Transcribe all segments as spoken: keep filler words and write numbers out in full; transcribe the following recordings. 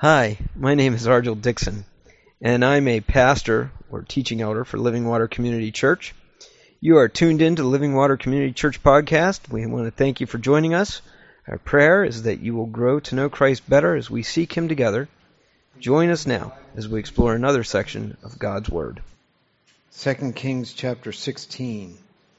Hi, my name is Argel Dixon, and I'm a pastor or teaching elder for Living Water Community Church. You are tuned in to the Living Water Community Church podcast. We want to thank you for joining us. Our prayer is that you will grow to know Christ better as we seek Him together. Join us now as we explore another section of God's Word. Second Kings chapter sixteen.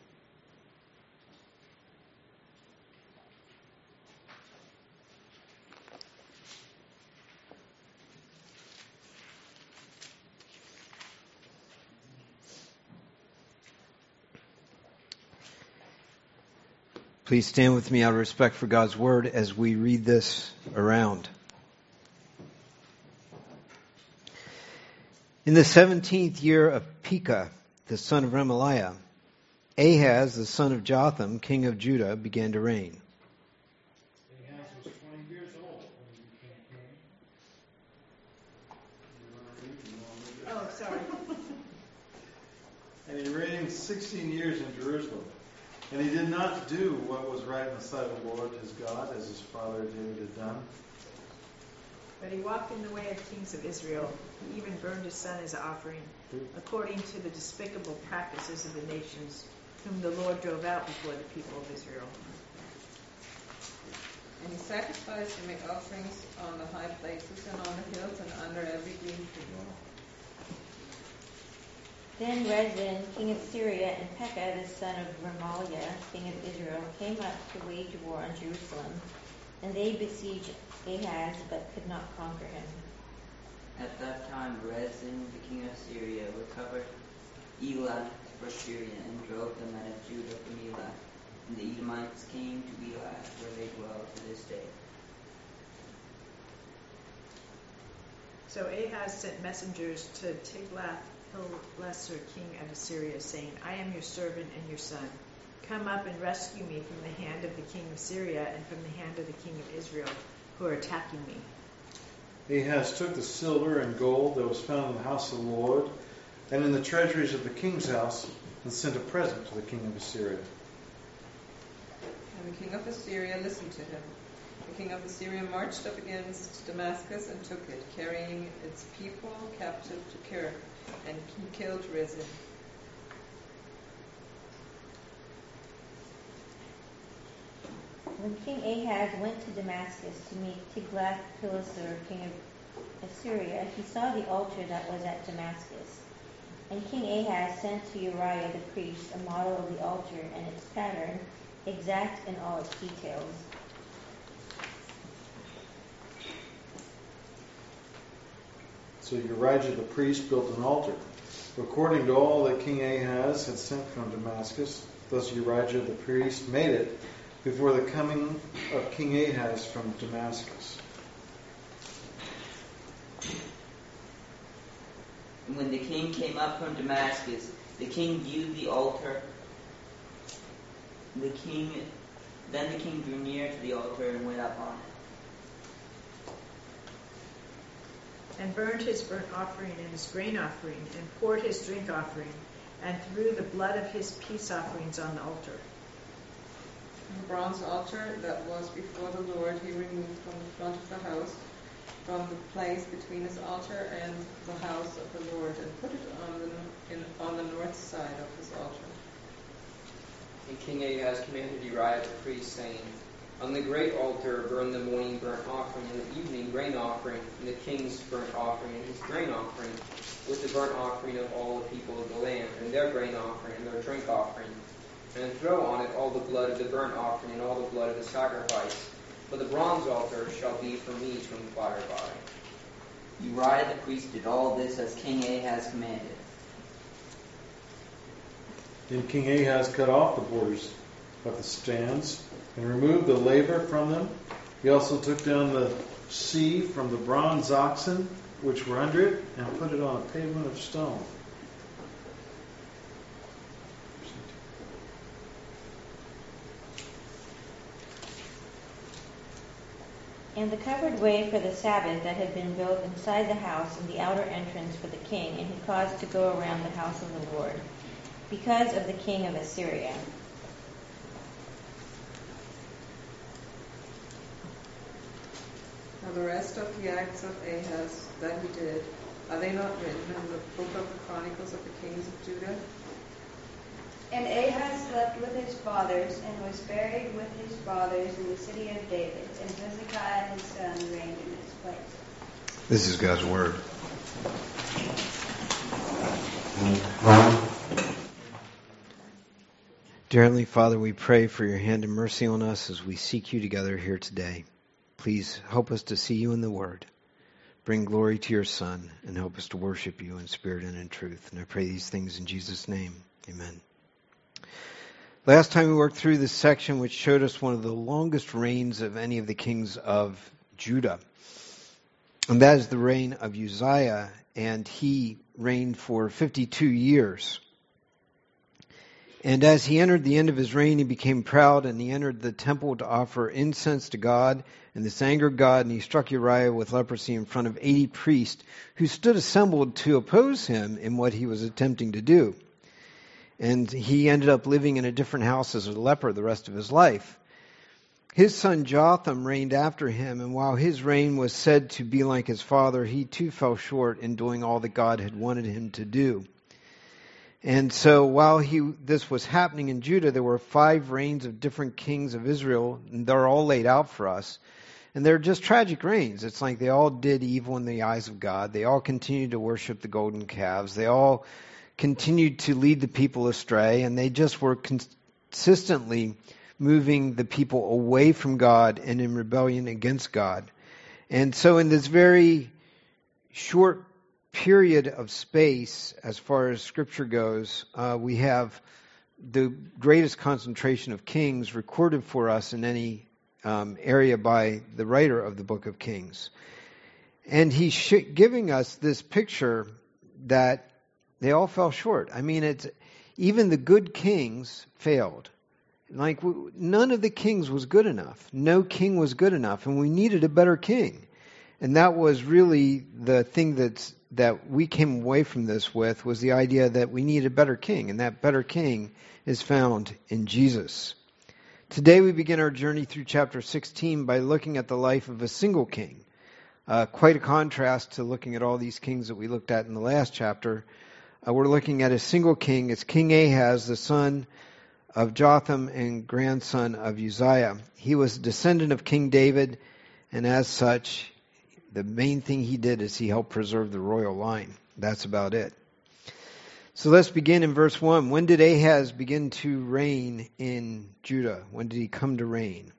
Please stand with me out of respect for God's Word as we read this around. In the seventeenth year of Pekah, the son of Remaliah, Ahaz, the son of Jotham, king of Judah, began to reign. Ahaz was twenty years old when he became king. Oh, sorry. And he reigned sixteen years in Jerusalem. And he did not do what was right in the sight of the Lord his God, as his father David had done. But he walked in the way of kings of Israel. He even burned his son as an offering, according to the despicable practices of the nations, whom the Lord drove out before the people of Israel. And he sacrificed and made offerings on the high places and on the hills and under every green tree. Then Rezin, king of Syria, and Pekah, the son of Remaliah, king of Israel, came up to wage war on Jerusalem, and they besieged Ahaz, but could not conquer him. At that time Rezin, the king of Syria, recovered Elath for Syria, and drove the men of Judah from Elath. And the Edomites came to Elath, where they dwell to this day. So Ahaz sent messengers to Tiglath-Pileser, king of Assyria, saying, I am your servant and your son. Come up and rescue me from the hand of the king of Syria and from the hand of the king of Israel, who are attacking me. Ahaz took the silver and gold that was found in the house of the Lord and in the treasuries of the king's house, and sent a present to the king of Assyria. And the king of Assyria listened to him. The king of Assyria marched up against Damascus and took it, carrying its people captive to Kir, and he killed Rezin. When King Ahaz went to Damascus to meet Tiglath-Pileser, king of Assyria, he saw the altar that was at Damascus. And King Ahaz sent to Uriah the priest a model of the altar and its pattern, exact in all its details. So Uriah the priest built an altar, according to all that King Ahaz had sent from Damascus. Thus Uriah the priest made it before the coming of King Ahaz from Damascus. And when the king came up from Damascus, the king viewed the altar. The king, then the king drew near to the altar and went up on it. And burned his burnt offering and his grain offering, and poured his drink offering, and threw the blood of his peace offerings on the altar. The bronze altar that was before the Lord he removed from the front of the house, from the place between his altar and the house of the Lord, and put it on the in, on the north side of his altar. And King Ahaz commanded Uriah the priest, saying, On the great altar burn the morning burnt offering and the evening grain offering, and the king's burnt offering and his grain offering, with the burnt offering of all the people of the land, and their grain offering and their drink offering. And throw on it all the blood of the burnt offering and all the blood of the sacrifice. For the bronze altar shall be for me to inquire by. Uriah the priest did all this as King Ahaz commanded. Then King Ahaz cut off the borders of the stands and removed the laver from them. He also took down the sea from the bronze oxen which were under it and put it on a pavement of stone. And the covered way for the Sabbath that had been built inside the house and the outer entrance for the king, and he caused to go around the house of the Lord, because of the king of Assyria. For the rest of the acts of Ahaz that he did, are they not written in the book of the Chronicles of the Kings of Judah? And Ahaz slept with his fathers, and was buried with his fathers in the city of David, and Hezekiah his son reigned in his place. This is God's word. Dear Heavenly Father, we pray for your hand and mercy on us as we seek you together here today. Please help us to see you in the Word. Bring glory to your Son, and help us to worship you in spirit and in truth. And I pray these things in Jesus' name. Amen. Last time we worked through this section, which showed us one of the longest reigns of any of the kings of Judah. And that is the reign of Uzziah, and he reigned for fifty-two years. And as he entered the end of his reign, he became proud, and he entered the temple to offer incense to God, and this angered God, and he struck Uriah with leprosy in front of eighty priests who stood assembled to oppose him in what he was attempting to do. And he ended up living in a different house as a leper the rest of his life. His son Jotham reigned after him, and while his reign was said to be like his father, he too fell short in doing all that God had wanted him to do. And so while he this was happening in Judah, there were five reigns of different kings of Israel, and they're all laid out for us. And they're just tragic reigns. It's like they all did evil in the eyes of God. They all continued to worship the golden calves. They all continued to lead the people astray, and they just were consistently moving the people away from God and in rebellion against God. And so in this very short period of space, as far as Scripture goes, uh, we have the greatest concentration of kings recorded for us in any um, area by the writer of the book of Kings. And he's sh- giving us this picture that they all fell short. I mean, it's even the good kings failed. Like, none of the kings was good enough. No king was good enough, and we needed a better king. And that was really the thing that's that we came away from this with, was the idea that we need a better king, and that better king is found in Jesus. Today we begin our journey through chapter sixteen by looking at the life of a single king. Uh, quite a contrast to looking at all these kings that we looked at in the last chapter. Uh, we're looking at a single king. It's King Ahaz, the son of Jotham and grandson of Uzziah. He was a descendant of King David, and as such, the main thing he did is he helped preserve the royal line. That's about it. So let's begin in verse one. When did Ahaz begin to reign in Judah? When did he come to reign?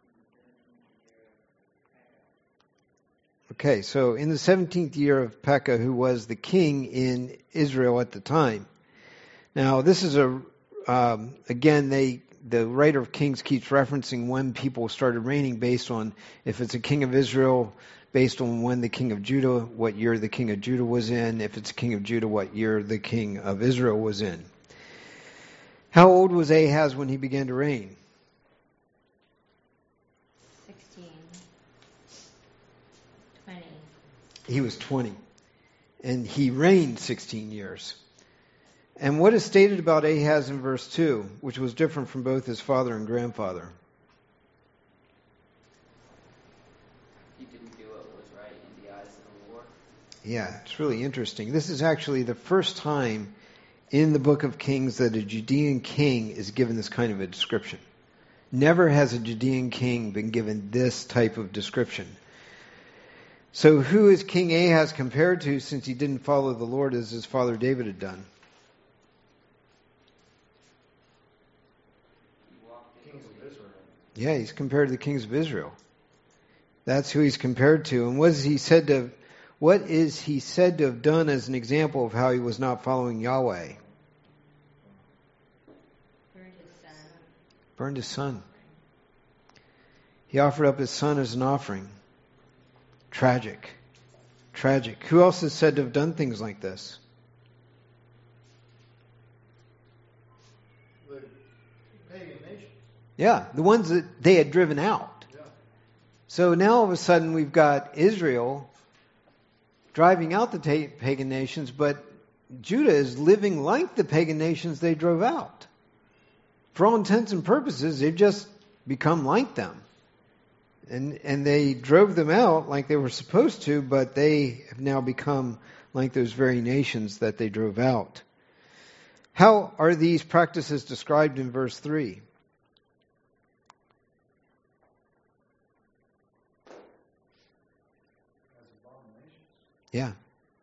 Okay, so in the seventeenth year of Pekah, who was the king in Israel at the time. Now, this is a, um, again, they the writer of Kings keeps referencing when people started reigning based on if it's a king of Israel, based on when the king of Judah, what year the king of Judah was in. If it's a king of Judah, what year the king of Israel was in. How old was Ahaz when he began to reign? sixteen. twenty. He was twenty. And he reigned sixteen years. And what is stated about Ahaz in verse two, which was different from both his father and grandfather? Yeah, it's really interesting. This is actually the first time in the book of Kings that a Judean king is given this kind of a description. Never has a Judean king been given this type of description. So who is King Ahaz compared to, since he didn't follow the Lord as his father David had done? Kings of Israel. Yeah, he's compared to the kings of Israel. That's who he's compared to. And what is he said to have, what is he said to have done as an example of how he was not following Yahweh? Burned his son. Burned his son. He offered up his son as an offering. Tragic. Tragic. Who else is said to have done things like this? The pagan nations. Yeah, the ones that they had driven out. Yeah. So now all of a sudden we've got Israel driving out the ta- pagan nations, but Judah is living like the pagan nations they drove out. For all intents and purposes, they've just become like them. And and they drove them out like they were supposed to, but they have now become like those very nations that they drove out. How are these practices described in verse three? Yeah.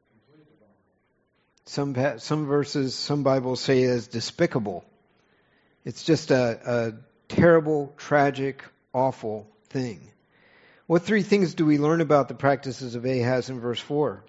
Some some verses, some Bibles say it as despicable. It's just a, a terrible, tragic, awful thing. What three things do we learn about the practices of Ahaz in verse four?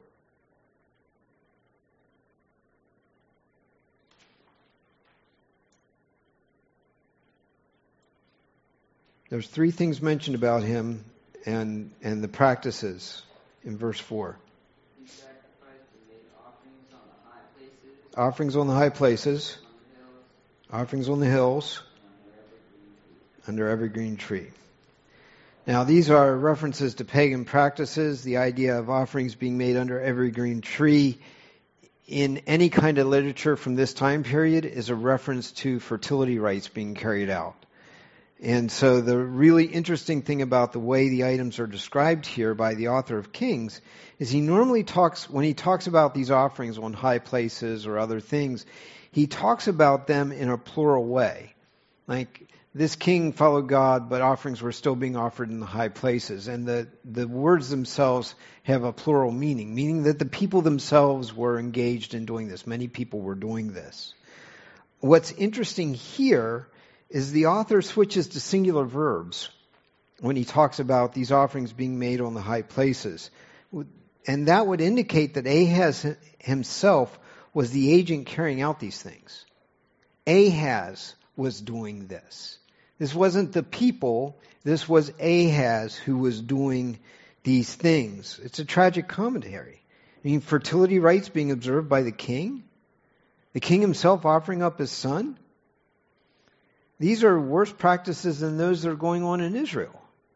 There's three things mentioned about him and and the practices in verse four. He sacrificed and made offerings on the high places, Offerings on the high places, on the hills, offerings on the hills, and under every green tree. under every green tree. Now, these are references to pagan practices. The idea of offerings being made under every green tree in any kind of literature from this time period is a reference to fertility rites being carried out. And so the really interesting thing about the way the items are described here by the author of Kings is he normally talks, when he talks about these offerings on high places or other things, he talks about them in a plural way. Like, this king followed God, but offerings were still being offered in the high places. And the, the words themselves have a plural meaning, meaning that the people themselves were engaged in doing this. Many people were doing this. What's interesting here is the author switches to singular verbs when he talks about these offerings being made on the high places. And that would indicate that Ahaz himself was the agent carrying out these things. Ahaz was doing this. This wasn't the people, this was Ahaz who was doing these things. It's a tragic commentary. I mean, fertility rites being observed by the king? The king himself offering up his son? These are worse practices than those that are going on in Israel.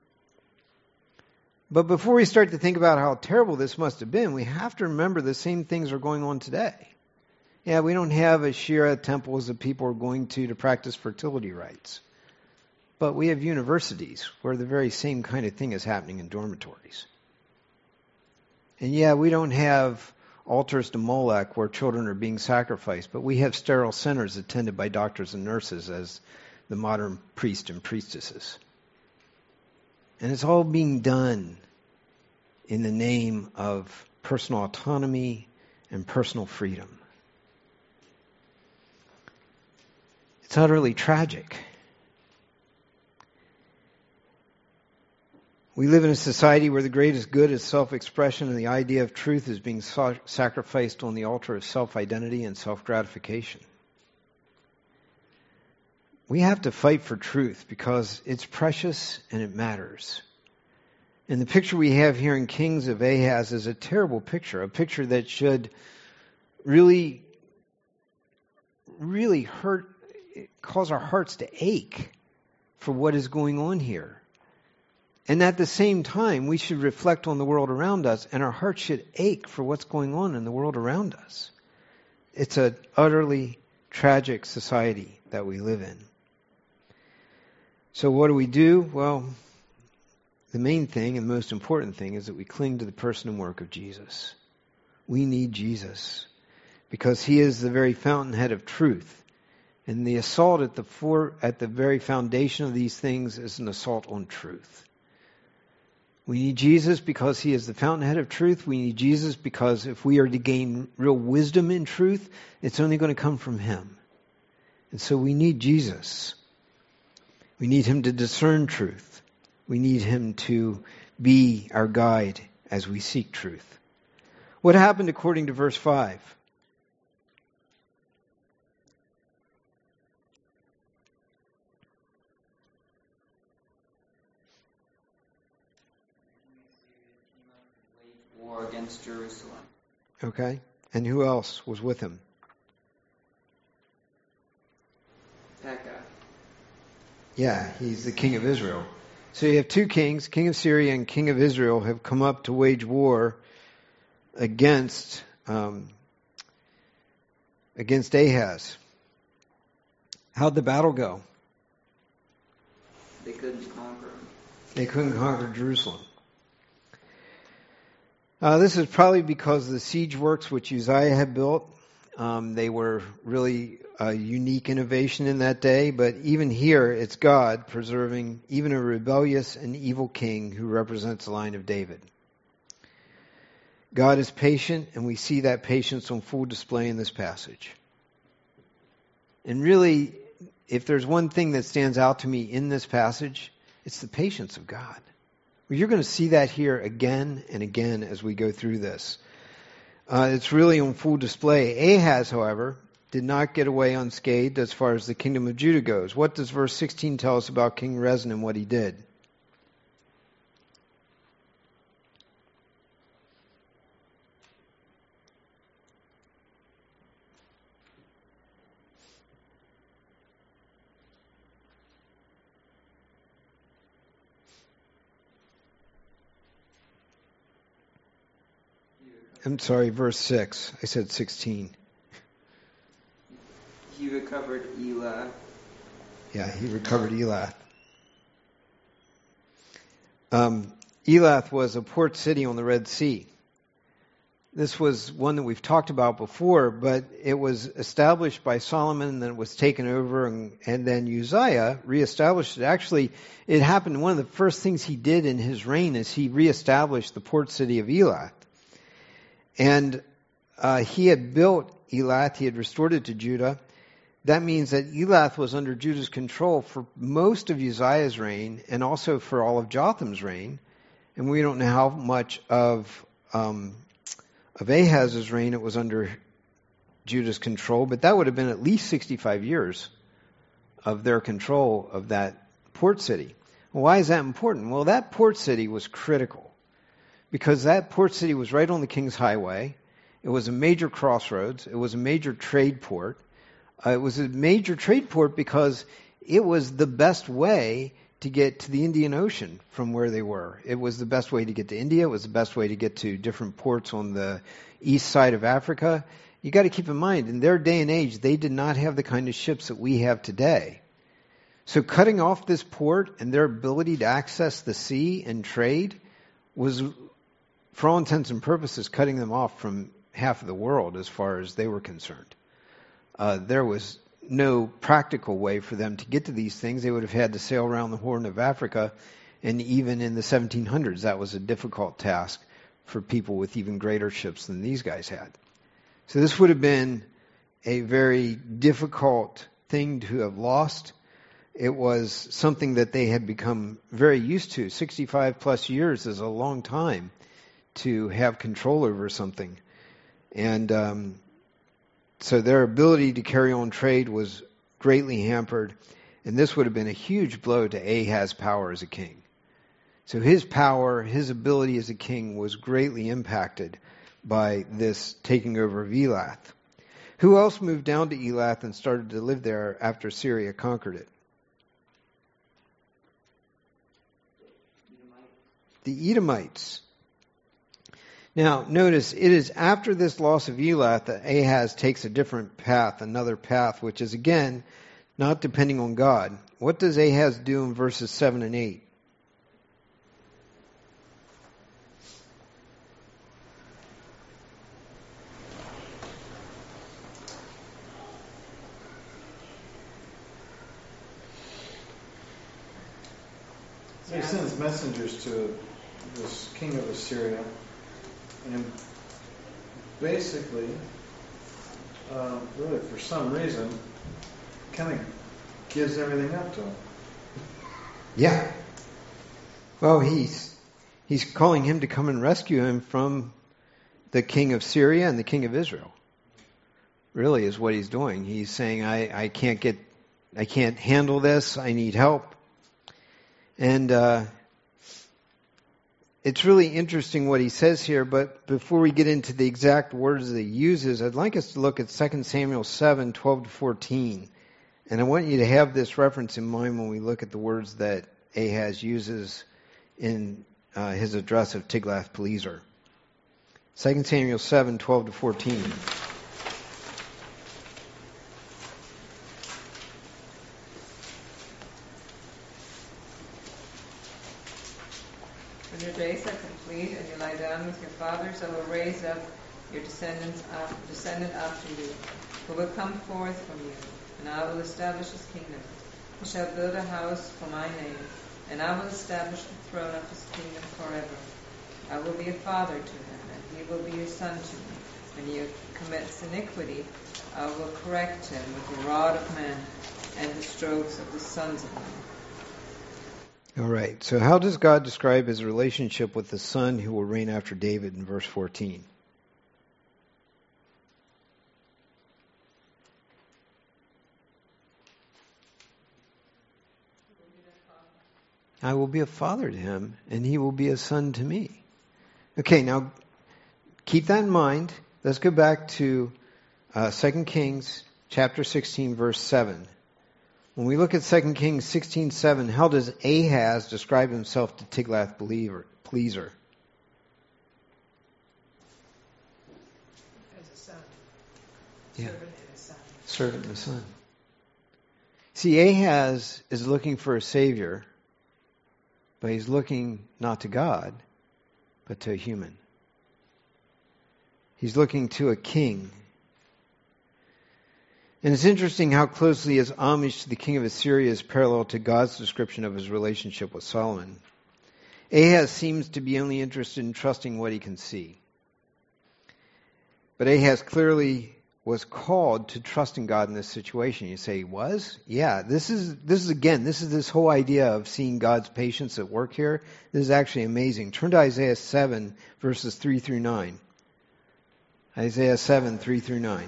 But before we start to think about how terrible this must have been, we have to remember the same things are going on today. Yeah, we don't have Asherah temples that people are going to to practice fertility rites. But we have universities where the very same kind of thing is happening in dormitories. And yeah, we don't have altars to Molech where children are being sacrificed, but we have sterile centers attended by doctors and nurses as the modern priests and priestesses. And it's all being done in the name of personal autonomy and personal freedom. It's utterly tragic. We live in a society where the greatest good is self-expression and the idea of truth is being so- sacrificed on the altar of self-identity and self-gratification. We have to fight for truth because it's precious and it matters. And the picture we have here in Kings of Ahaz is a terrible picture, a picture that should really, really hurt, cause our hearts to ache for what is going on here. And at the same time, we should reflect on the world around us, and our hearts should ache for what's going on in the world around us. It's an utterly tragic society that we live in. So what do we do? Well, the main thing and most important thing is that we cling to the person and work of Jesus. We need Jesus because he is the very fountainhead of truth. And the assault at the for, at the very foundation of these things is an assault on truth. We need Jesus because he is the fountainhead of truth. We need Jesus because if we are to gain real wisdom in truth, it's only going to come from him. And so we need Jesus. We need him to discern truth. We need him to be our guide as we seek truth. What happened according to verse five? War against Jerusalem. Okay. And who else was with him? Pekah. Yeah, he's the king of Israel. So you have two kings, king of Syria and king of Israel, have come up to wage war against um, against Ahaz. How'd the battle go? They couldn't conquer him. They couldn't conquer Jerusalem. Uh, this is probably because of the siege works which Uzziah had built. Um, they were really a unique innovation in that day, but even here, it's God preserving even a rebellious and evil king who represents the line of David. God is patient, and we see that patience on full display in this passage. And really, if there's one thing that stands out to me in this passage, it's the patience of God. Well, you're going to see that here again and again as we go through this. Uh, it's really on full display. Ahaz, however, did not get away unscathed as far as the kingdom of Judah goes. What does verse sixteen tell us about King Rezin and what he did? I'm sorry, verse six. I said sixteen. He recovered Elath. Yeah, he recovered Elath. Um, Elath was a port city on the Red Sea. This was one that we've talked about before, but it was established by Solomon, and then it was taken over, and, and then Uzziah reestablished it. Actually, it happened, one of the first things he did in his reign is he reestablished the port city of Elath. And uh, he had built Elath, he had restored it to Judah. That means that Elath was under Judah's control for most of Uzziah's reign and also for all of Jotham's reign. And we don't know how much of um, of Ahaz's reign it was under Judah's control, but that would have been at least sixty-five years of their control of that port city. Why is that important? Well, that port city was critical because that port city was right on the King's Highway. It was a major crossroads. It was a major trade port. Uh, it was a major trade port because it was the best way to get to the Indian Ocean from where they were. It was the best way to get to India. It was the best way to get to different ports on the east side of Africa. You got to keep in mind, in their day and age, they did not have the kind of ships that we have today. So cutting off this port and their ability to access the sea and trade was, for all intents and purposes, cutting them off from half of the world as far as they were concerned. Uh, there was no practical way for them to get to these things. They would have had to sail around the Horn of Africa, and even in the seventeen hundreds, that was a difficult task for people with even greater ships than these guys had. So this would have been a very difficult thing to have lost. It was something that they had become very used to. sixty-five plus years is a long time to have control over something. And um, so their ability to carry on trade was greatly hampered. And this would have been a huge blow to Ahaz's power as a king. So his power, his ability as a king was greatly impacted by this taking over of Elath. Who else moved down to Elath and started to live there after Syria conquered it? The Edomites. Now, notice, it is after this loss of Elath that Ahaz takes a different path, another path, which is, again, not depending on God. What does Ahaz do in verses seven and eight? So he sends messengers to this king of Assyria, and basically, uh, really for some reason, kind of gives everything up to him. Yeah. Well, he's he's calling him to come and rescue him from the king of Syria and the king of Israel. Really is what he's doing. He's saying, I, I can't get, I can't handle this. I need help. And uh, it's really interesting what he says here, but before we get into the exact words that he uses, I'd like us to look at Second Samuel seven, twelve to fourteen. And I want you to have this reference in mind when we look at the words that Ahaz uses in uh, his address of Tiglath-Pileser. Second Samuel seven, twelve to fourteen. lie down with your fathers, I will raise up your descendants after, descendant after you, who will come forth from you, and I will establish his kingdom. He shall build a house for my name, and I will establish the throne of his kingdom forever. I will be a father to him, and he will be a son to me. When he commits iniquity, I will correct him with the rod of men and the strokes of the sons of men. All right, so how does God describe his relationship with the son who will reign after David in verse fourteen? I will be a father to him, and he will be a son to me. Okay, now keep that in mind. Let's go back to uh, Second Kings chapter sixteen, verse seven. When we look at Second Kings sixteen seven, how does Ahaz describe himself to Tiglath-Pileser? As a son. Yeah. Servant and a son. Servant and a son. See, Ahaz is looking for a savior, but he's looking not to God, but to a human. He's looking to a king. And it's interesting how closely his homage to the king of Assyria is parallel to God's description of his relationship with Solomon. Ahaz seems to be only interested in trusting what he can see. But Ahaz clearly was called to trust in God in this situation. You say he was? Yeah, this is, this is again, this is this whole idea of seeing God's patience at work here. This is actually amazing. Turn to Isaiah seven, verses three through nine. Isaiah seven, three through nine.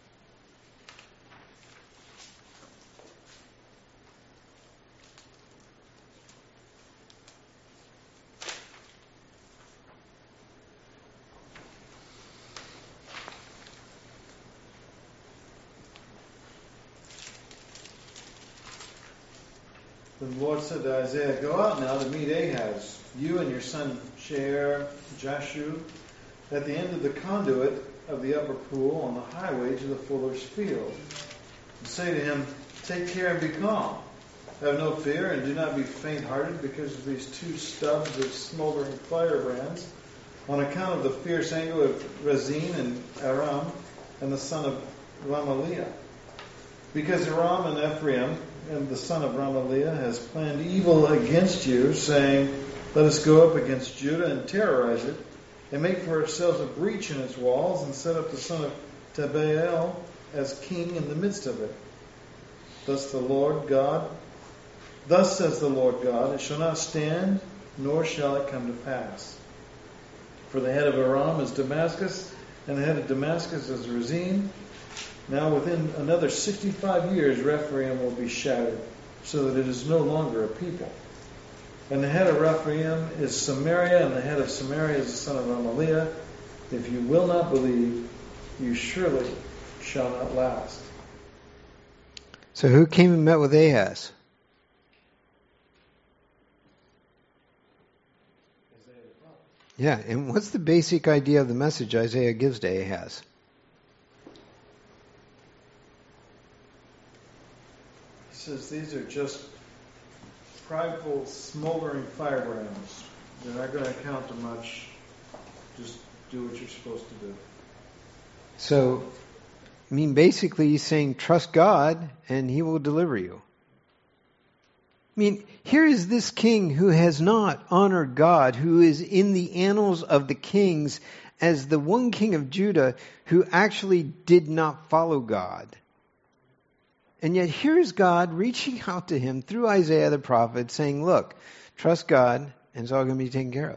The Lord said to Isaiah, "Go out now to meet Ahaz, you and your son Shear Jashub, at the end of the conduit of the upper pool on the highway to the fuller's field. And say to him, take care and be calm. Have no fear and do not be faint-hearted because of these two stubs of smoldering firebrands, on account of the fierce anger of Rezin and Aram and the son of Ramaliah. Because Aram and Ephraim and the son of Ramaliah has planned evil against you, saying, let us go up against Judah and terrorize it, and make for ourselves a breach in its walls, and set up the son of Tabbaal as king in the midst of it. Thus the Lord God, thus says the Lord God, it shall not stand, nor shall it come to pass. For the head of Aram is Damascus, and the head of Damascus is Rezin. Now within another sixty-five years, Rephaim will be shattered, so that it is no longer a people. And the head of Rephaim is Samaria, and the head of Samaria is the son of Ramaliah. If you will not believe, you surely shall not last." So who came and met with Ahaz? Yeah, and what's the basic idea of the message Isaiah gives to Ahaz? He says these are just prideful, smoldering firebrands. They're not going to count to much. Just do what you're supposed to do. So, I mean, basically he's saying, trust God and he will deliver you. I mean, here is this king who has not honored God, who is in the annals of the kings as the one king of Judah who actually did not follow God. And yet here is God reaching out to him through Isaiah the prophet saying, look, trust God and it's all going to be taken care of.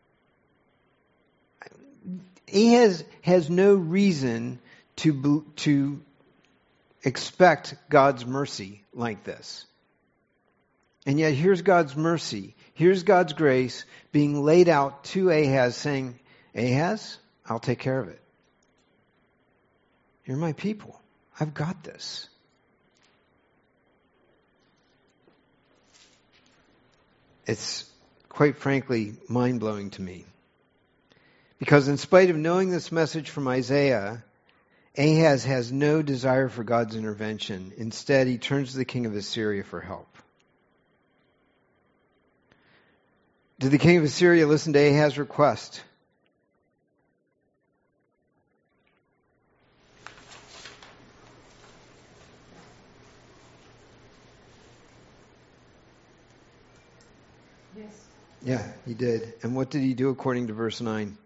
He has, has no reason to, to expect God's mercy like this. And yet here's God's mercy, here's God's grace being laid out to Ahaz saying, Ahaz, I'll take care of it. You're my people. I've got this. It's quite frankly mind-blowing to me. Because in spite of knowing this message from Isaiah, Ahaz has no desire for God's intervention. Instead, he turns to the king of Assyria for help. Did the king of Assyria listen to Ahaz's request Yeah, he did. And what did he do according to verse nine?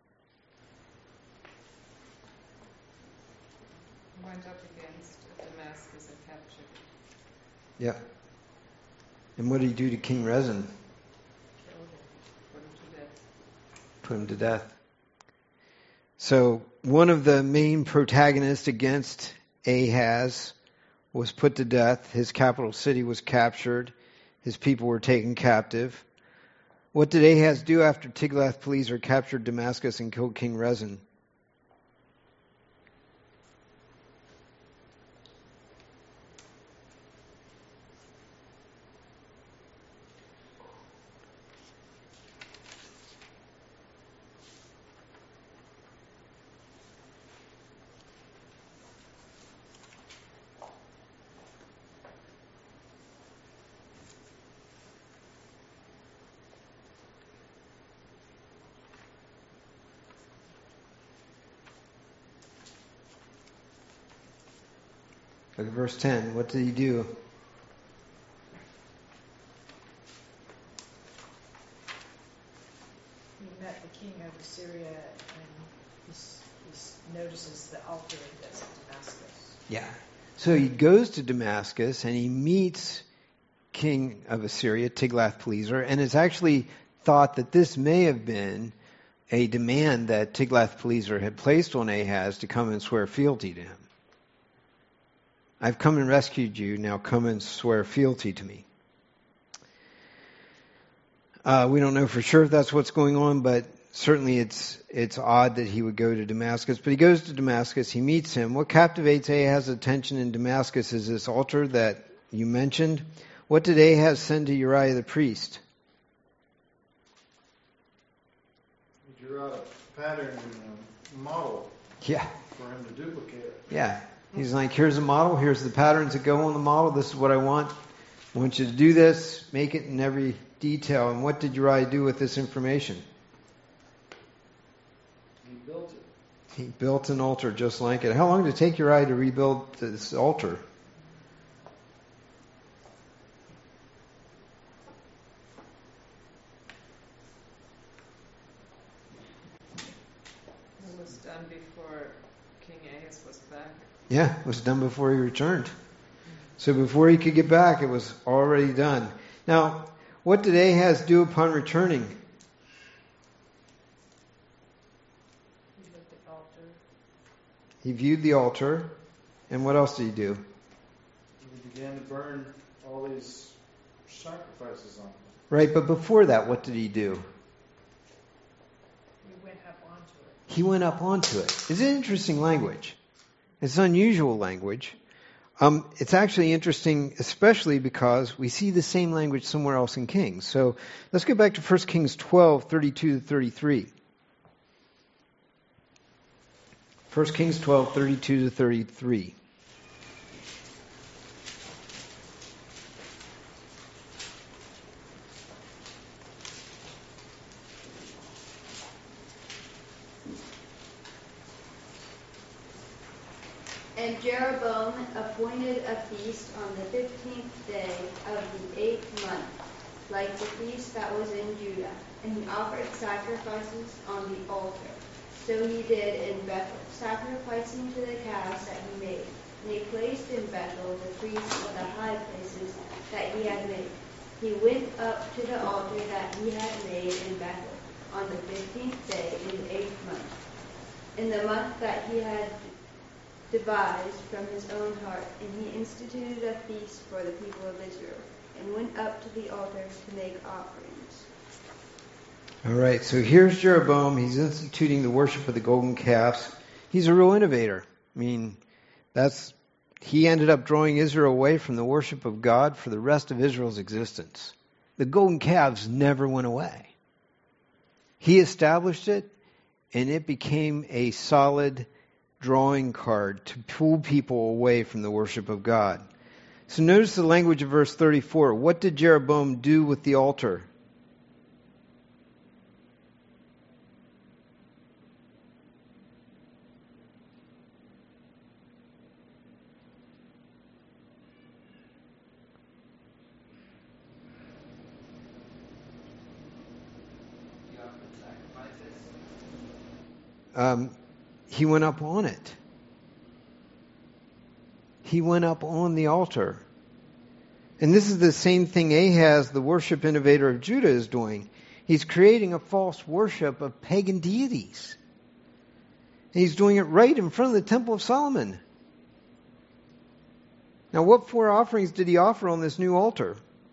Went up against Damascus and captured it. Yeah. And what did he do to King Rezin? Killed him. Put him to death. Put him to death. So one of the main protagonists against Ahaz was put to death. His capital city was captured. His people were taken captive. What did Ahaz do after Tiglath-Pileser captured Damascus and killed King Rezin? Look at verse ten. What did he do? He met the king of Assyria and he, he notices the altar that's at Damascus. Yeah. So he goes to Damascus and he meets king of Assyria, Tiglath-Pileser, and it's actually thought that this may have been a demand that Tiglath-Pileser had placed on Ahaz to come and swear fealty to him. I've come and rescued you, now come and swear fealty to me. Uh, we don't know for sure if that's what's going on, but certainly it's it's odd that he would go to Damascus. But he goes to Damascus, he meets him. What captivates Ahaz's attention in Damascus is this altar that you mentioned. What did Ahaz send to Uriah the priest? He drew out a pattern and a model Yeah. for him to duplicate it. Yeah. He's like, here's a model, here's the patterns that go on the model, this is what I want. I want you to do this, make it in every detail. And what did Uriah do with this information? He built it. He built an altar just like it. How long did it take Uriah to rebuild this altar? It was done before King Ahaz was back. Yeah, it was done before he returned. So before he could get back, it was already done. Now, what did Ahaz do upon returning? He looked at the altar. He viewed the altar. And what else did he do? He began to burn all these sacrifices on it. Right, but before that, what did he do? He went up onto it. He went up onto it. It's an interesting language. It's unusual language. Um, it's actually interesting, especially because we see the same language somewhere else in Kings. So let's go back to First Kings twelve, thirty-two to thirty-three. First Kings twelve, thirty-two to thirty-three. And Jeroboam appointed a feast on the fifteenth day of the eighth month, like the feast that was in Judah, and he offered sacrifices on the altar. So he did in Bethel, sacrificing to the calves that he made. And he placed in Bethel the priests of the high places that he had made. He went up to the altar that he had made in Bethel on the fifteenth day in the eighth month, in the month that he had devised from his own heart, and he instituted a feast for the people of Israel, and went up to the altar to make offerings. All right, so here's Jeroboam. He's instituting the worship of the golden calves. He's a real innovator. I mean, that's he ended up drawing Israel away from the worship of God for the rest of Israel's existence. The golden calves never went away. He established it, and it became a solid drawing card to pull people away from the worship of God. So notice the language of verse thirty-four. What did Jeroboam do with the altar? um, he went up on it. He went up on the altar. And this is the same thing Ahaz, the worship innovator of Judah, is doing. He's creating a false worship of pagan deities. And he's doing it right in front of the Temple of Solomon. Now, what four offerings did he offer on this new altar?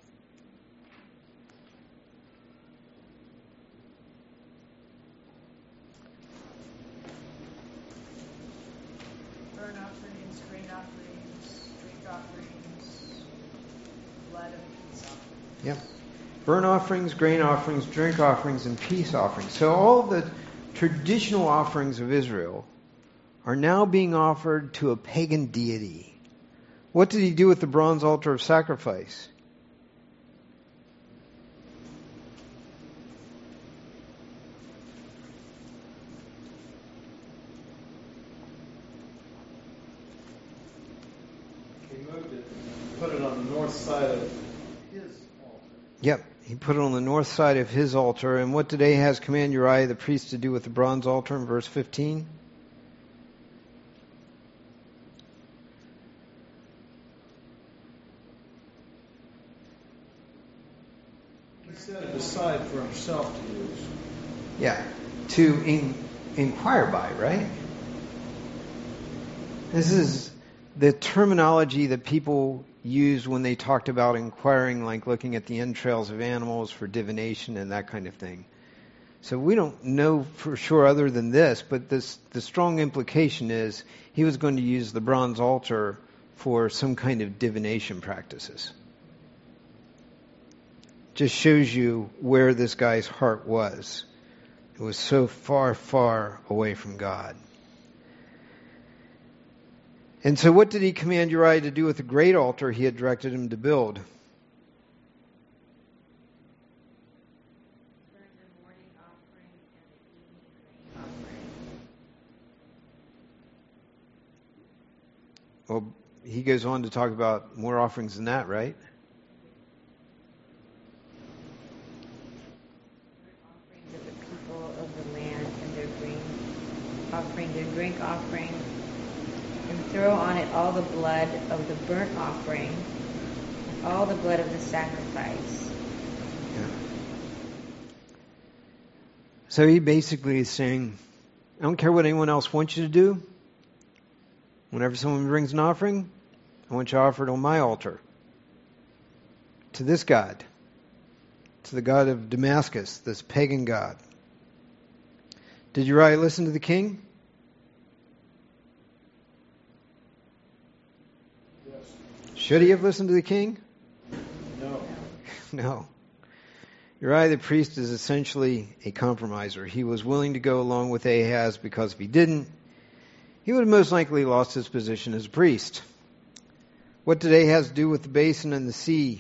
Burnt offerings, grain offerings, drink offerings, blood of peace offerings. Yep. Burnt offerings, grain offerings, drink offerings, and peace offerings. So all the traditional offerings of Israel are now being offered to a pagan deity. What did he do with the bronze altar of sacrifice? He moved it, put it on the north side of his altar. Yep, he put it on the north side of his altar. And what did Ahaz command Uriah the priest to do with the bronze altar in verse fifteen? He set it aside for himself to use. Yeah, to in, inquire by, right? This is the terminology that people used when they talked about inquiring, like looking at the entrails of animals for divination and that kind of thing. So we don't know for sure other than this, but this, the strong implication is he was going to use the bronze altar for some kind of divination practices. Just shows you where this guy's heart was. It was so far, far away from God. And so what did he command Uriah to do with the great altar he had directed him to build? Burn the morning offering and the evening grain offering. Well, he goes on to talk about more offerings than that, right? Offerings of the people of the land and their grain offering, their drink offering, and throw on it all the blood of the burnt offering, and all the blood of the sacrifice. Yeah. So he basically is saying, I don't care what anyone else wants you to do. Whenever someone brings an offering, I want you to offer it on my altar. To this God. To the God of Damascus, this pagan God. Did Uriah listen to the king? Yes. Should he have listened to the king? No. No. Uriah the priest is essentially a compromiser. He was willing to go along with Ahaz because if he didn't, he would have most likely lost his position as a priest. What did Ahaz do with the basin and the sea?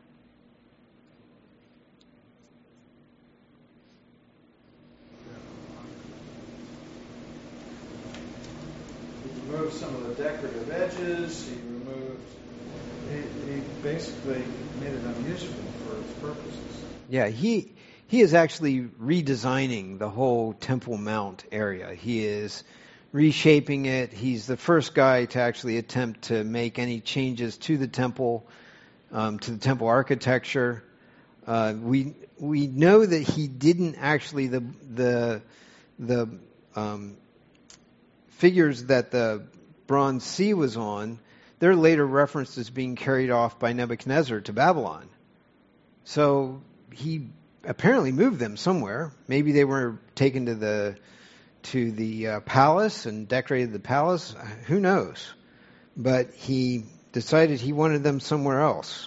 He removed some of the decorative edges. He removed. He, he basically made it unuseful for its purposes. Yeah, he he is actually redesigning the whole Temple Mount area. He is reshaping it. He's the first guy to actually attempt to make any changes to the temple, um, to the temple architecture. Uh, we we know that he didn't actually the the the um, figures that the bronze sea was on. They're later referenced as being carried off by Nebuchadnezzar to Babylon. So he apparently moved them somewhere. Maybe they were taken to the to the uh, palace and decorated the palace. Who knows? But he decided he wanted them somewhere else.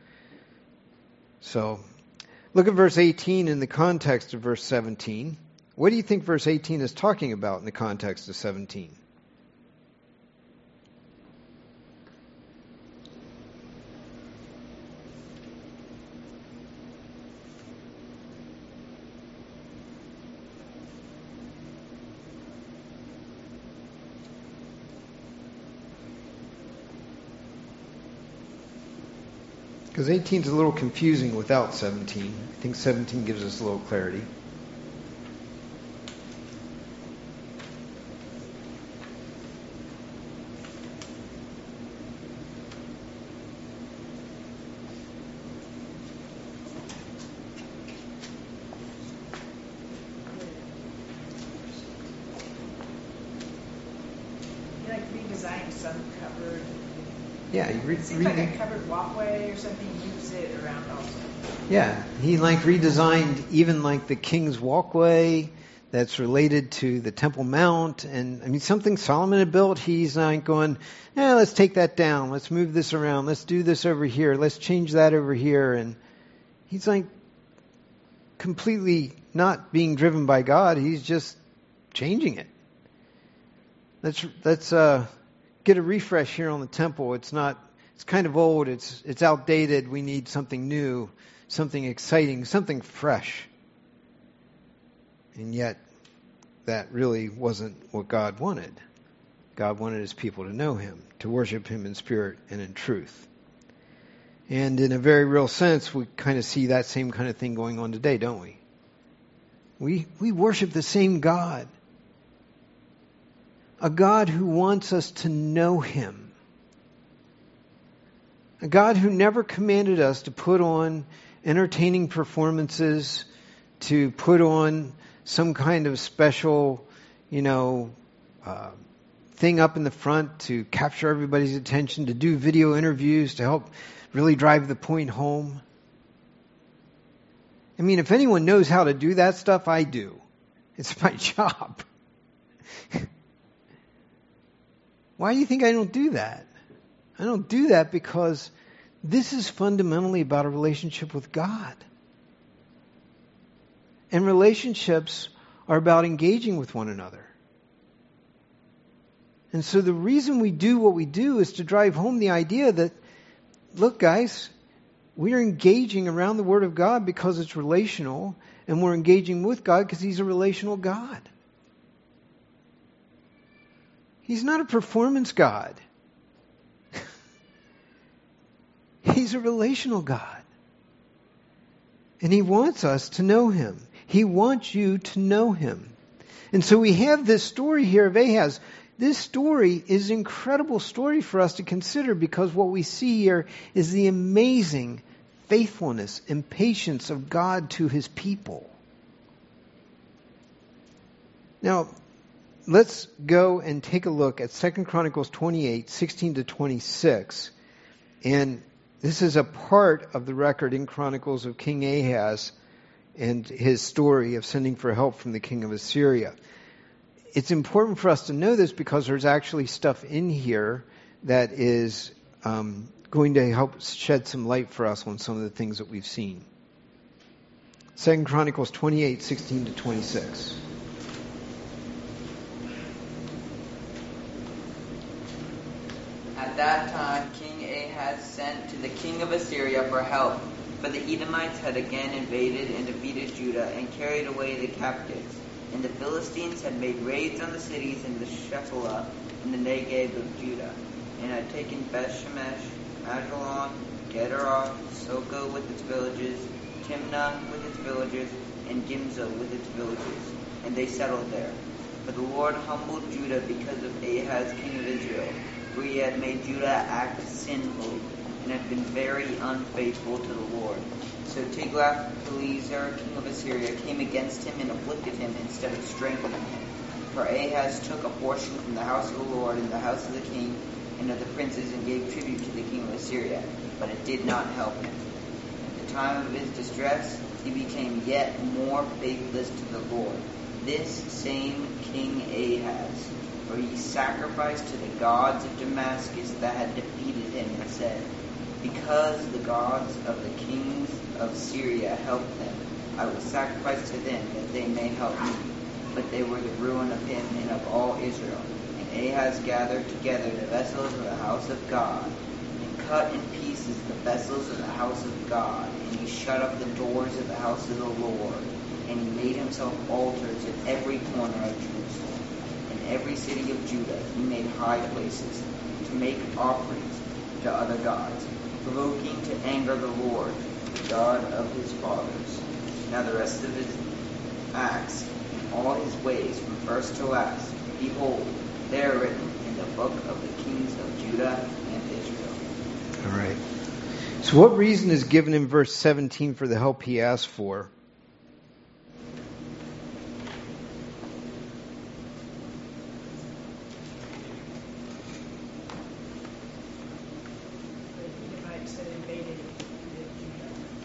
So look at verse eighteen in the context of verse seventeen. What do you think verse eighteen is talking about in the context of seventeen? Because eighteen is a little confusing without seventeen. I think seventeen gives us a little clarity. designed some covered. Yeah, you re- It seems re- like a covered walkway or something. He moves it around also. Yeah, he like redesigned even like the King's Walkway that's related to the Temple Mount. And I mean, something Solomon had built, he's like going, eh, let's take that down. Let's move this around. Let's do this over here. Let's change that over here. And he's like completely not being driven by God. He's just changing it. Let's, let's, uh, get a refresh here on the temple. It's not, it's kind of old. It's, it's outdated. We need something new, something exciting, something fresh. And yet, that really wasn't what God wanted. God wanted his people to know him, to worship him in spirit and in truth. And in a very real sense, we kind of see that same kind of thing going on today, don't we? We, we worship the same God. A God who wants us to know him. A God who never commanded us to put on entertaining performances, to put on some kind of special, you know, uh, thing up in the front to capture everybody's attention, to do video interviews to help really drive the point home. I mean, if anyone knows how to do that stuff, I do. It's my job. Why do you think I don't do that? I don't do that because this is fundamentally about a relationship with God. And relationships are about engaging with one another. And so the reason we do what we do is to drive home the idea that, look guys, we are engaging around the Word of God because it's relational, and we're engaging with God because He's a relational God. He's not a performance God. He's a relational God. And He wants us to know Him. He wants you to know Him. And so we have this story here of Ahaz. This story is an incredible story for us to consider because what we see here is the amazing faithfulness and patience of God to His people. Now, let's go and take a look at Second Chronicles twenty-eight, sixteen to twenty-six. And this is a part of the record in Chronicles of King Ahaz and his story of sending for help from the king of Assyria. It's important for us to know this because there's actually stuff in here that is um, going to help shed some light for us on some of the things that we've seen. Second Chronicles twenty-eight, sixteen to twenty-six. At that time, King Ahaz sent to the king of Assyria for help, for the Edomites had again invaded and defeated Judah and carried away the captives. And the Philistines had made raids on the cities in the Shephelah in the Negev of Judah, and had taken Beth-Shemesh, Ajalon, Gederoth, Soko with its villages, Timnah with its villages, and Gimzo with its villages, and they settled there. For the Lord humbled Judah because of Ahaz king of Israel, for he had made Judah act sinfully, and had been very unfaithful to the Lord. So Tiglath-Pileser, king of Assyria, came against him and afflicted him instead of strengthening him. For Ahaz took a portion from the house of the Lord and the house of the king and of the princes, and gave tribute to the king of Assyria, but it did not help him. At the time of his distress, he became yet more faithless to the Lord, this same King Ahaz. For he sacrificed to the gods of Damascus that had defeated him, and said, because the gods of the kings of Syria helped them, I will sacrifice to them that they may help me. But they were the ruin of him and of all Israel. And Ahaz gathered together the vessels of the house of God, and cut in pieces the vessels of the house of God, and he shut up the doors of the house of the Lord, and he made himself altars at every corner of Jerusalem. In every city of Judah he made high places, to make offerings to other gods, provoking to anger the Lord, the God of his fathers. Now the rest of his acts, and all his ways from first to last, behold, they are written in the book of the kings of Judah and Israel. All right. So what reason is given in verse seventeen for the help he asked for?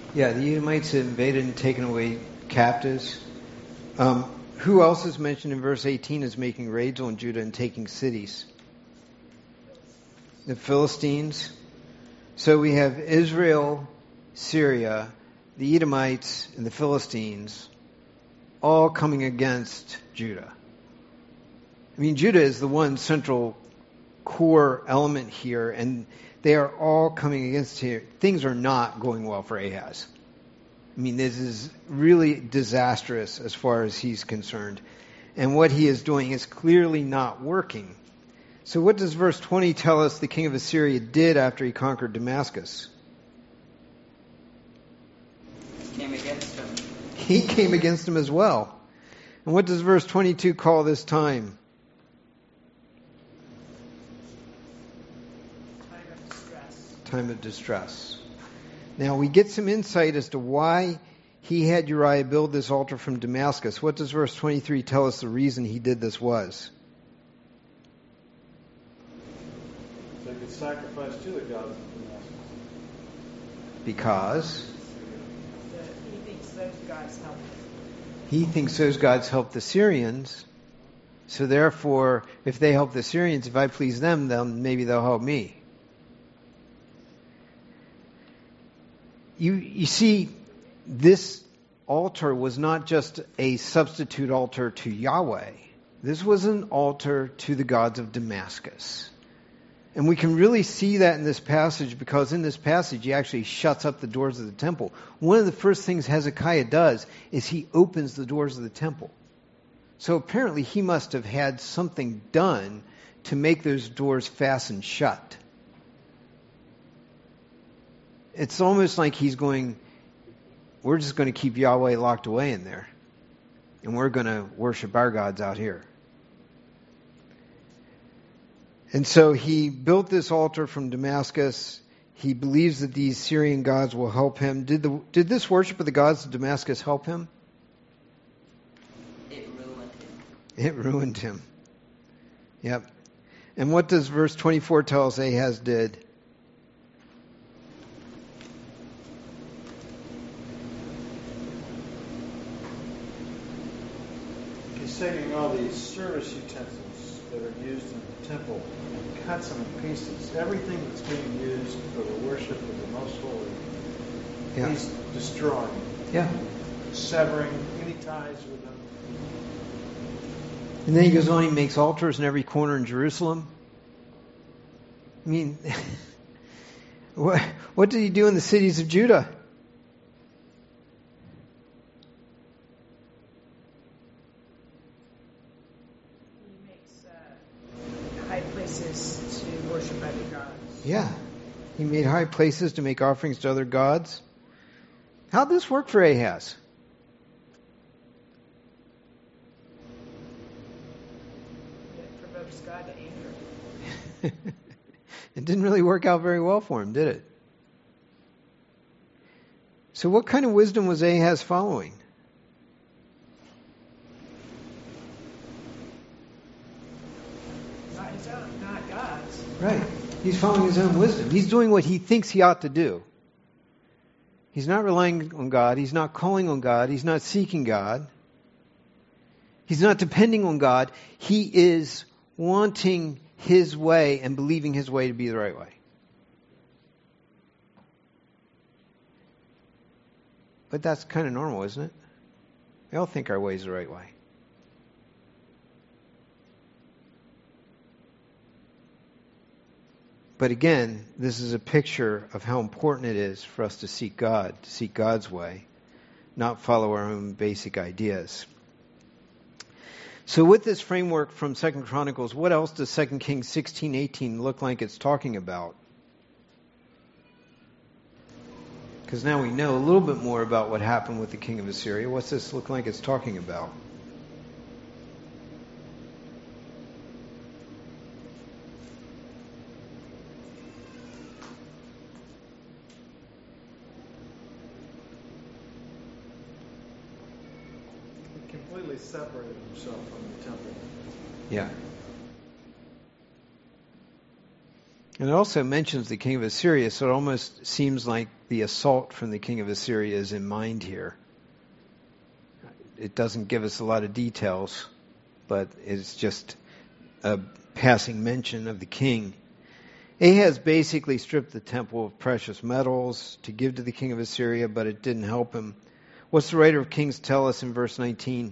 Yeah, the Edomites had invaded and taken away captives. Um, who else is mentioned in verse eighteen as making raids on Judah and taking cities? The Philistines. So we have Israel, Syria, the Edomites, and the Philistines all coming against Judah. I mean, Judah is the one central core element here, and they are all coming against here. Things are not going well for Ahaz. I mean, this is really disastrous as far as he's concerned. And what he is doing is clearly not working. So what does verse twenty tell us the king of Assyria did after he conquered Damascus? Came against him. He came against him as well. And what does verse twenty-two call this time? Time of distress. Time of distress. Now we get some insight as to why he had Uriah build this altar from Damascus. What does verse twenty-three tell us the reason he did this was? They could sacrifice to the gods of Damascus. Because The, he thinks those gods help him. he thinks those gods help the Syrians. So therefore, if they help the Syrians, if I please them, then maybe they'll help me. You, you see, this altar was not just a substitute altar to Yahweh. This was an altar to the gods of Damascus. And we can really see that in this passage, because in this passage he actually shuts up the doors of the temple. One of the first things Hezekiah does is he opens the doors of the temple. So apparently he must have had something done to make those doors fasten shut. It's almost like he's going, we're just going to keep Yahweh locked away in there. And we're going to worship our gods out here. And so he built this altar from Damascus. He believes that these Syrian gods will help him. Did the did this worship of the gods of Damascus help him? It ruined him. It ruined him. Yep. And what does verse twenty-four tell us Ahaz did? He's taking all these service utensils that are used in the temple and cuts them in pieces. Everything that's being used for the worship of the Most Holy, Yeah. he's destroying, Yeah. severing any ties with them. And then he goes on, he makes altars in every corner in Jerusalem. I mean, what, what did he do in the cities of Judah? He makes uh, high places to worship other gods. Yeah. He made high places to make offerings to other gods. How'd this work for Ahaz? It provokes God to anger. It didn't really work out very well for him, did it? So what kind of wisdom was Ahaz following? Not his own, not God's. Right. He's following his own wisdom. He's doing what he thinks he ought to do. He's not relying on God. He's not calling on God. He's not seeking God. He's not depending on God. He is wanting his way and believing his way to be the right way. But that's kind of normal, isn't it? We all think our way is the right way. But again, this is a picture of how important it is for us to seek God, to seek God's way, not follow our own basic ideas. So with this framework from Second Chronicles, what else does Second Kings sixteen eighteen look like it's talking about? Because now we know a little bit more about what happened with the king of Assyria. What's this look like it's talking about? He completely separated himself from the temple. Yeah. And it also mentions the king of Assyria, so it almost seems like the assault from the king of Assyria is in mind here. It doesn't give us a lot of details, but it's just a passing mention of the king. Ahaz basically stripped the temple of precious metals to give to the king of Assyria, but it didn't help him. What's the writer of Kings tell us in verse nineteen?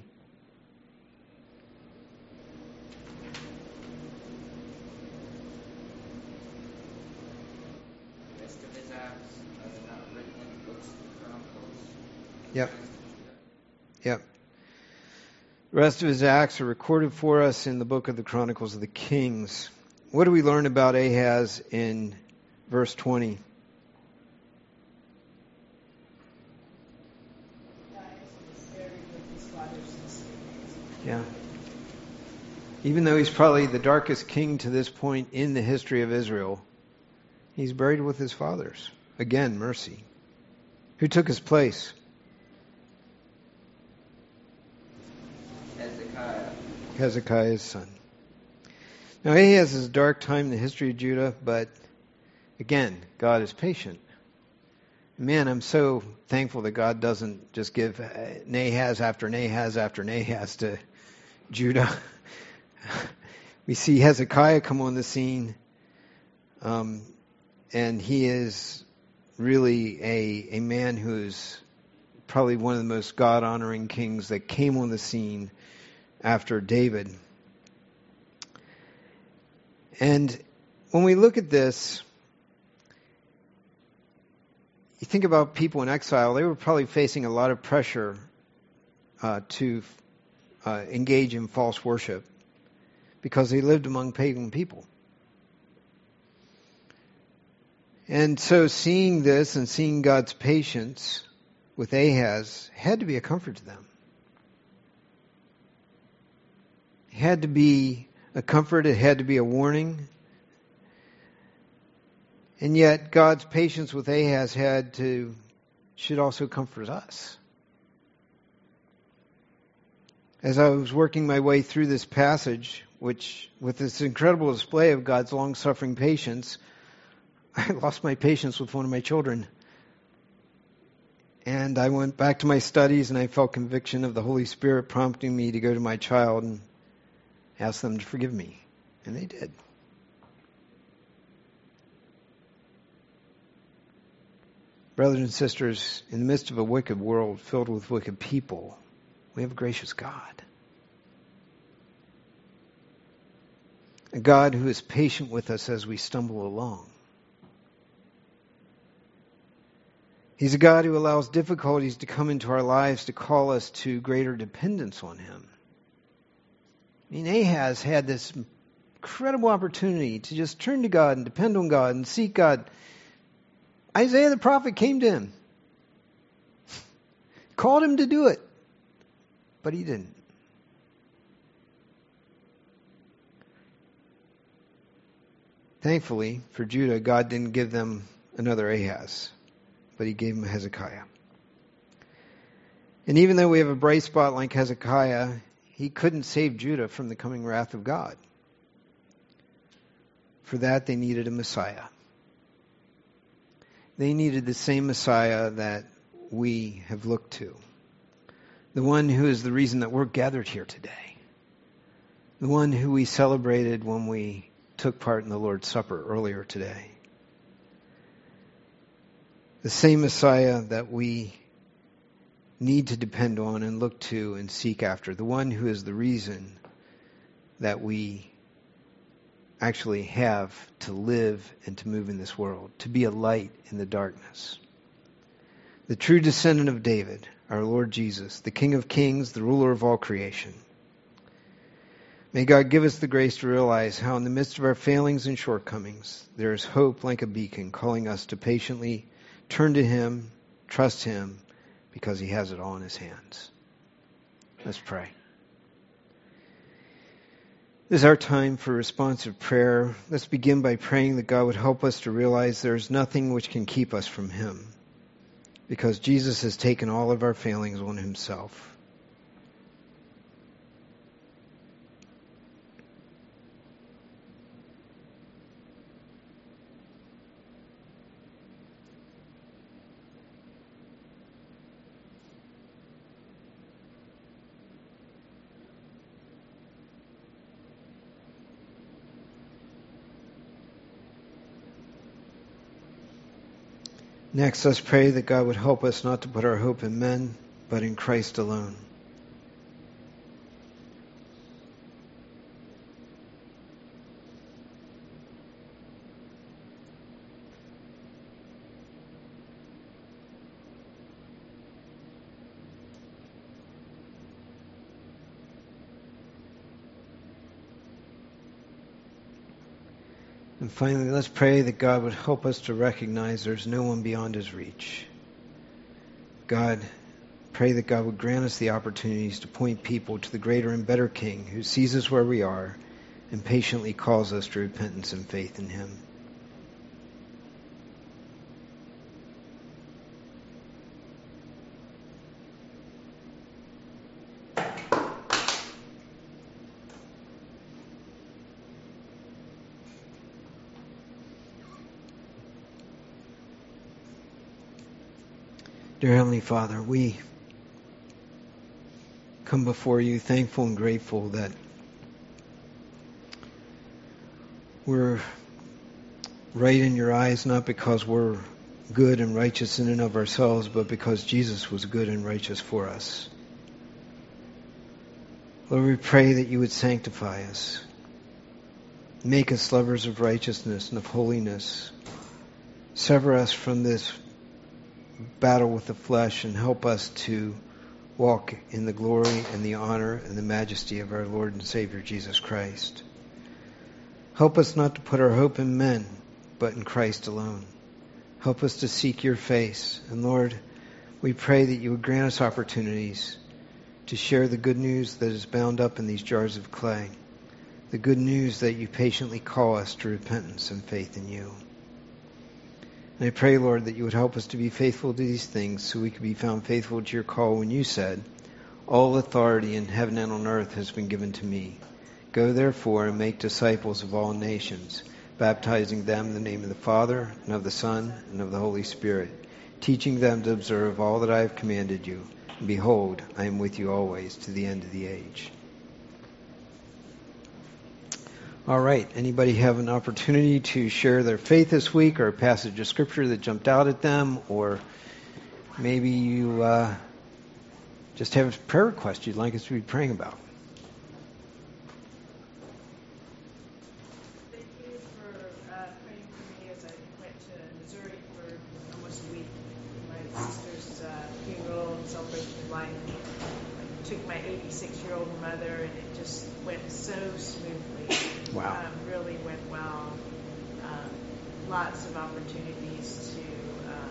The rest of his acts are not written in the books of the Chronicles. Yep. Yep. The rest of his acts are recorded for us in the book of the Chronicles of the Kings. What do we learn about Ahaz in verse twenty? Yeah. Even though he's probably the darkest king to this point in the history of Israel, he's buried with his fathers. Again, mercy. Who took his place? Hezekiah. Hezekiah's son. Now, Ahaz is a dark time in the history of Judah, but again, God is patient. Man, I'm so thankful that God doesn't just give Nahaz after Nahaz after Nahaz to Judah. We see Hezekiah come on the scene, um, and he is really a, a man who's probably one of the most God-honoring kings that came on the scene after David. And when we look at this, you think about people in exile, they were probably facing a lot of pressure uh, to uh, engage in false worship because they lived among pagan people. And so seeing this and seeing God's patience with Ahaz had to be a comfort to them. It had to be a comfort, it had to be a warning. And yet God's patience with Ahaz had to, should also comfort us. As I was working my way through this passage, which with this incredible display of God's long-suffering patience, I lost my patience with one of my children. And I went back to my studies and I felt conviction of the Holy Spirit prompting me to go to my child and ask them to forgive me. And they did. Brothers and sisters, in the midst of a wicked world filled with wicked people, we have a gracious God. A God who is patient with us as we stumble along. He's a God who allows difficulties to come into our lives to call us to greater dependence on Him. I mean, Ahaz had this incredible opportunity to just turn to God and depend on God and seek God. Isaiah the prophet came to him, called him to do it, but he didn't. Thankfully for Judah, God didn't give them another Ahaz, but He gave him Hezekiah. And even though we have a bright spot like Hezekiah, he couldn't save Judah from the coming wrath of God. For that, they needed a Messiah. They needed the same Messiah that we have looked to. The one who is the reason that we're gathered here today. The one who we celebrated when we took part in the Lord's Supper earlier today. The same Messiah that we need to depend on and look to and seek after. The one who is the reason that we actually have to live and to move in this world, to be a light in the darkness. The true descendant of David, our Lord Jesus, the King of Kings, the ruler of all creation. May God give us the grace to realize how in the midst of our failings and shortcomings, there is hope like a beacon calling us to patiently turn to Him, trust Him, because He has it all in His hands. Let's pray. This is our time for responsive prayer. Let's begin by praying that God would help us to realize there is nothing which can keep us from Him, because Jesus has taken all of our failings on Himself. Next, let's pray that God would help us not to put our hope in men, but in Christ alone. And finally, let's pray that God would help us to recognize there's no one beyond his reach. God, pray that God would grant us the opportunities to point people to the greater and better King who sees us where we are and patiently calls us to repentance and faith in him. Dear Heavenly Father, we come before you thankful and grateful that we're right in your eyes, not because we're good and righteous in and of ourselves, but because Jesus was good and righteous for us. Lord, we pray that you would sanctify us, make us lovers of righteousness and of holiness, sever us from this battle with the flesh and help us to walk in the glory and the honor and the majesty of our Lord and Savior Jesus Christ. Help us not to put our hope in men, but in Christ alone. Help us to seek your face. And Lord, we pray that you would grant us opportunities to share the good news that is bound up in these jars of clay, the good news that you patiently call us to repentance and faith in you. And I pray, Lord, that you would help us to be faithful to these things so we could be found faithful to your call when you said, all authority in heaven and on earth has been given to me. Go therefore and make disciples of all nations, baptizing them in the name of the Father and of the Son and of the Holy Spirit, teaching them to observe all that I have commanded you. And behold, I am with you always to the end of the age. All right. Anybody have an opportunity to share their faith this week or a passage of Scripture that jumped out at them? Or maybe you uh, just have a prayer request you'd like us to be praying about? Thank you for uh, praying for me as I went to Missouri for almost a week. My sister's uh, funeral and celebration of life. I took my eighty-six-year-old mother, and it just went so smoothly. Wow. Um, really went well. Um, lots of opportunities to um,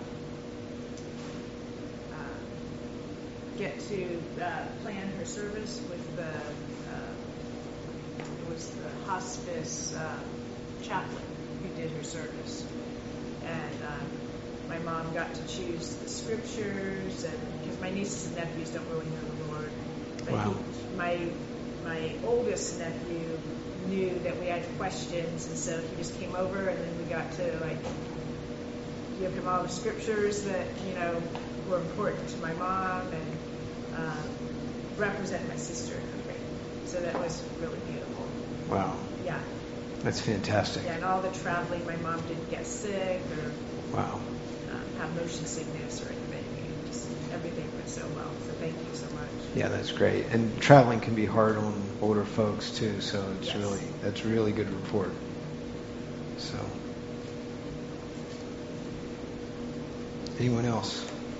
uh, get to uh, plan her service with the, uh, it was the hospice uh, chaplain who did her service. And um, my mom got to choose the scriptures, and because my nieces and nephews don't really know the Lord. But Wow. he, my my oldest nephew knew that we had questions, and so he just came over, and then we got to like give him all the scriptures that you know were important to my mom, and uh, represent my sister in the faith. So that was really beautiful. Wow. Yeah. That's fantastic. Yeah, and all the traveling, my mom didn't get sick or Wow. um, have motion sickness or anything. Just everything went so well. So thank you so much. Yeah, that's great. And traveling can be hard on older folks too, so it's Yes. really that's a really good report. So, anyone else?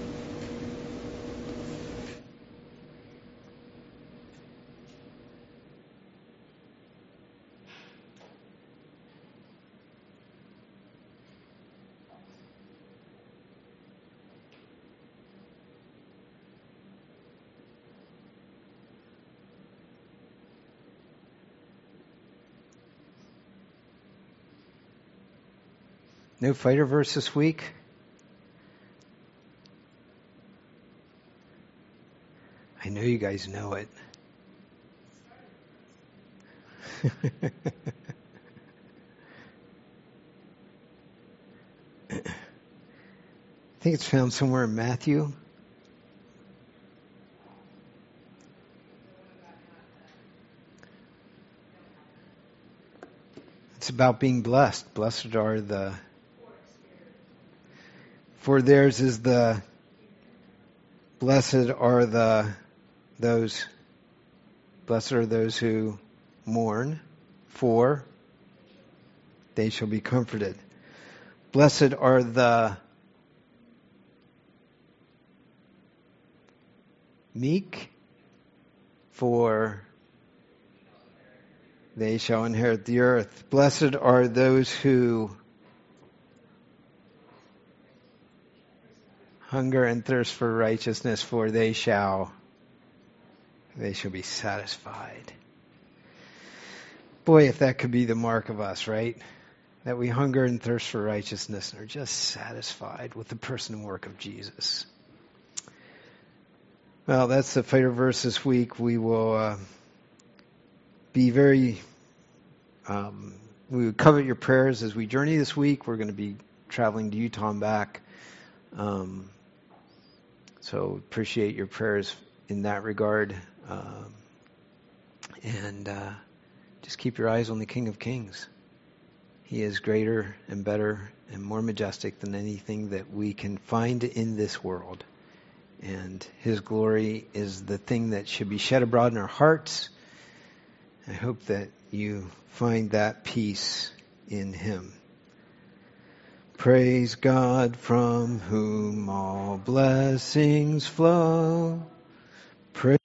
No fighter verse this week? I know you guys know it. I think it's found somewhere in Matthew. It's about being blessed. Blessed are the For theirs is the, blessed are the, those, blessed are those who mourn, for they shall be comforted. Blessed are the meek, for they shall inherit the earth. Blessed are those who hunger and thirst for righteousness, for they shall they shall be satisfied. Boy, if that could be the mark of us, right? That we hunger and thirst for righteousness and are just satisfied with the person and work of Jesus. Well, that's the fighter verse this week. We will uh, be very, um, we would covet your prayers as we journey this week. We're going to be traveling to Utah and back. Um, so appreciate your prayers in that regard. Um, and uh, just keep your eyes on the King of Kings. He is greater and better and more majestic than anything that we can find in this world. And His glory is the thing that should be shed abroad in our hearts. I hope that you find that peace in Him. Praise God from whom all blessings flow. Praise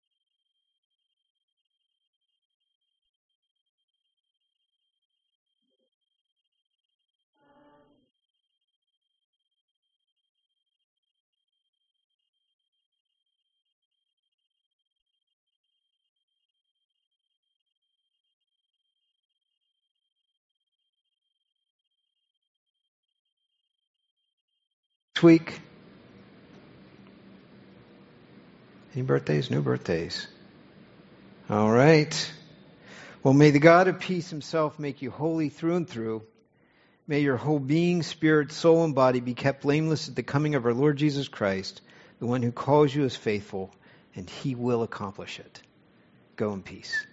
week. Any birthdays? No birthdays. All right. Well, may the God of peace Himself make you holy through and through. May your whole being, spirit, soul, and body be kept blameless at the coming of our Lord Jesus Christ, the one who calls you is faithful, and He will accomplish it. Go in peace.